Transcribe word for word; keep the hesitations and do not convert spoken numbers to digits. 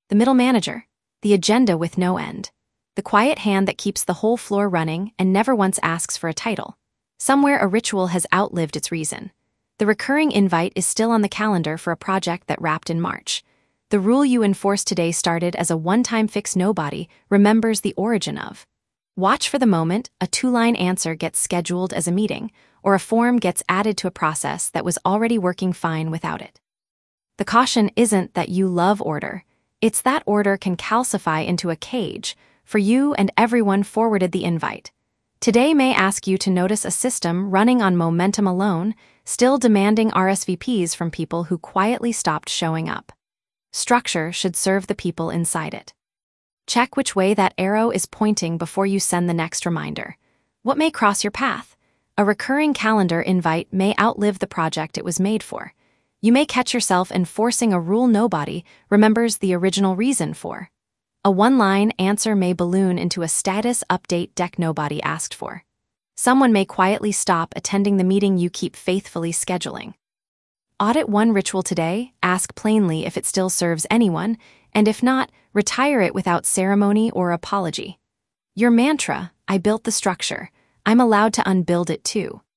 The middle manager. The agenda with no end. The quiet hand that keeps the whole floor running and never once asks for a title. Somewhere a ritual has outlived its reason. The recurring invite is still on the calendar for a project that wrapped in March. The rule you enforced today started as a one-time fix nobody remembers the origin of. Watch for the moment a two-line answer gets scheduled as a meeting, or a form gets added to a process that was already working fine without it. The caution isn't that you love order. It's that order can calcify into a cage for you and everyone forwarded the invite. Today may ask you to notice a system running on momentum alone, still demanding R S V Ps from people who quietly stopped showing up. Structure should serve the people inside it. Check which way that arrow is pointing before you send the next reminder. What may cross your path? A recurring calendar invite may outlive the project it was made for. You may catch yourself enforcing a rule nobody remembers the original reason for. A one-line answer may balloon into a status update deck nobody asked for. Someone may quietly stop attending the meeting you keep faithfully scheduling. Audit one ritual today, ask plainly if it still serves anyone, and if not, retire it without ceremony or apology. Your mantra, I built the structure, I'm allowed to unbuild it too.